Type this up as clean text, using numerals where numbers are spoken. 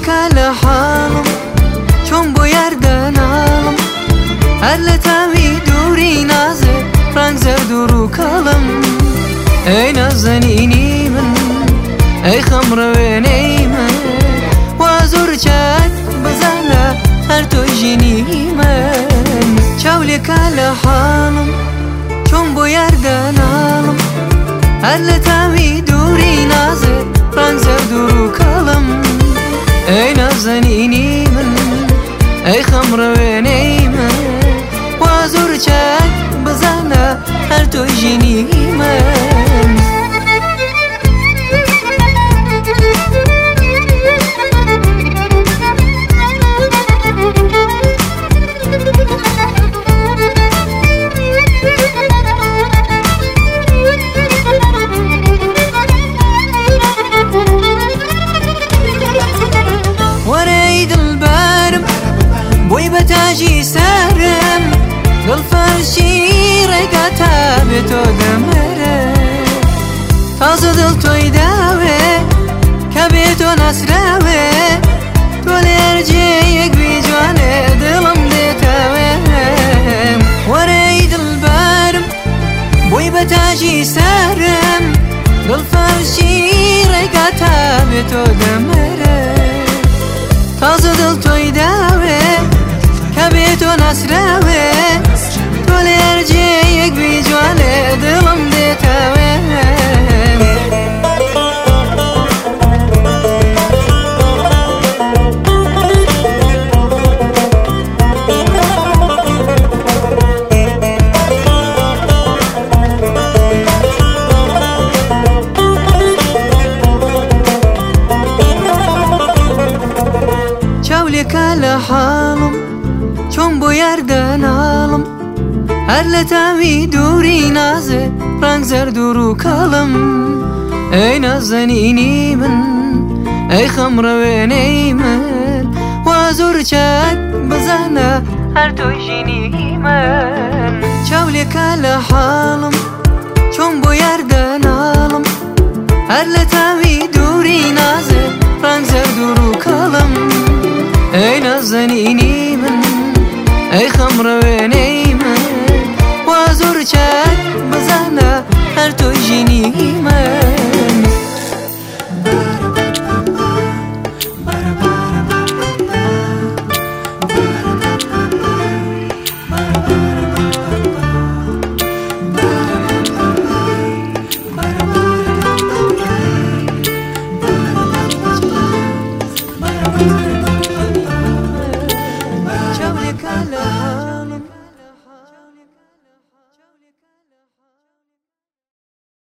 چاولێکە لە حاڵم چۆن بۆ یاردەناڵم هەر لە تاوی دووری نازێ ڕنگ زەرد و ڕووکەڵم ئەی نازەنینی من ئەی خەمڕەوێنەی من وا زۆر چاک بزانە هەر تۆی ژینی من چاولێکە لە حاڵم چۆن بۆ یاردەناڵم هەر لە تاوی دووری نازێ ڕنگ زەرد و ڕووکەڵم ئەی نازەنینی من ئەی خەمڕەوێنەی من وا زۆر چاک بزانە هەر تۆی ژینی من بۆی بە تاژی سارم دڵفەرشی ڕێگا تا بێت تۆ دەمەرە تازە دڵ تۆی داوێ کە بێت تۆ ناسراوێ تۆ لێرجەیەک بی جوانێ دڵم دێتەوێ وەرەی دڵبارم بۆی بە تاژی سارم دڵفەرشی ڕێگا تا بێت تۆ دەمەرە تازە دڵ تۆی داوێ کە بێت تۆ ناسراوێ تۆ لێرجەیەک بی جوانێ دڵم دێتەوێ چاولێکە لە حاڵم چۆن بۆ یاردەناڵم هەر لە تاوی دووری نازێ ڕنگ زەرد و ڕووکەڵم ئەی نازەنینی من ئەی خەمڕەوێنەی من وا زۆر چاک بزانە هەر تۆی ژینی من چاولێکە لە حاڵم چۆن بۆ یاردەناڵم هەر لە تاوی دووری نازێ ڕنگ زەرد و ڕووکەڵم ئەی نازەنینی من ئەی خەمڕەوێنەی من وا زۆر چاک بزانە هەر تۆی ژینی من